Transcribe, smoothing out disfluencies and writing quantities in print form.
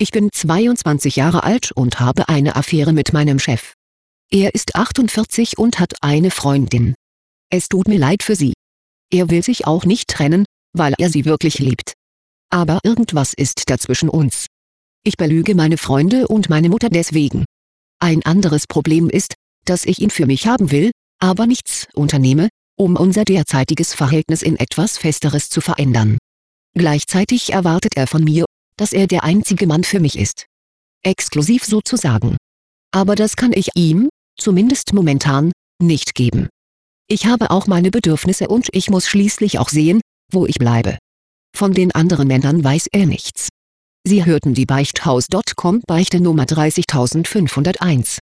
Ich bin 22 Jahre alt und habe eine Affäre mit meinem Chef. Er ist 48 und hat eine Freundin. Es tut mir leid für sie. Er will sich auch nicht trennen, weil er sie wirklich liebt. Aber irgendwas ist da zwischen uns. Ich belüge meine Freunde und meine Mutter deswegen. Ein anderes Problem ist, dass ich ihn für mich haben will, aber nichts unternehme, um unser derzeitiges Verhältnis in etwas Festeres zu verändern. Gleichzeitig erwartet er von mir, dass er der einzige Mann für mich ist. Exklusiv sozusagen. Aber das kann ich ihm, zumindest momentan, nicht geben. Ich habe auch meine Bedürfnisse und ich muss schließlich auch sehen, wo ich bleibe. Von den anderen Männern weiß er nichts. Sie hörten die Beichthaus.com Beichte Nummer 30501.